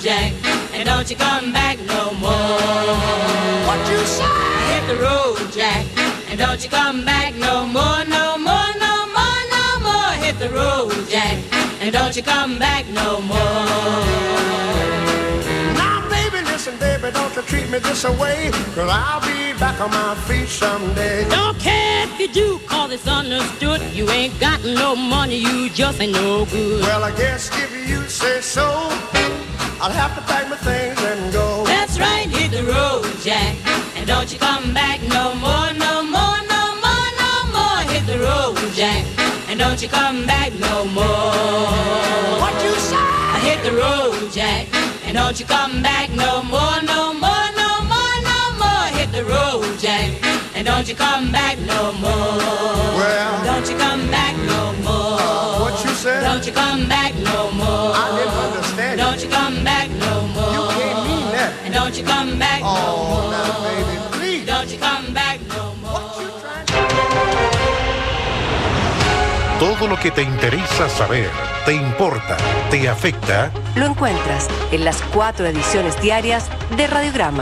Jack, and don't you come back no more. What you say? Hit the road, Jack, and don't you come back no more, no more, no more, no more. Hit the road, Jack, and don't you come back no more. Now, baby, listen, baby, don't you treat me this away, 'cause I'll be back on my feet someday. Don't care if you do, 'cause it's understood. You ain't got no money, you just ain't no good. Well, I guess if you say so, I'll have to pack my things and go. That's right, hit the road, Jack, and don't you come back no more, no more, no more, no more. Hit the road, Jack, and don't you come back no more. What you say? I hit the road, Jack, and don't you come back no more, no more, no more, no more. Hit the road, Jack, and don't you come back no more. Well, don't you come back no more. What you said? Don't you come back no more. I didn't understand. Don't you come back no more. You can't mean that. And don't you come back no more. Oh, now, baby, please. Don't you come back no more. What you trying to... Todo lo que te interesa saber, te importa, te afecta. Lo encuentras en las 4 ediciones diarias de Radiograma.